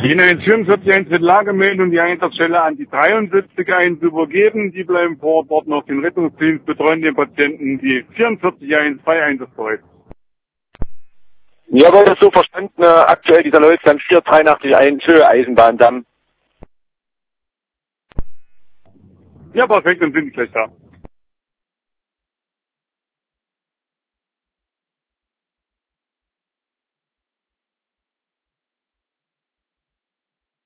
Die 144 wird Lagemelden und die Einsatzstelle an die 73 übergeben. Die bleiben vor Ort dort noch den Rettungsdienst, betreuen den Patienten, die 44 frei einsatzbereit. Ja, wurde so verstanden, aktuell dieser Leutnant 483 Höhe Eisenbahndamm. Ja, perfekt, dann sind die gleich da.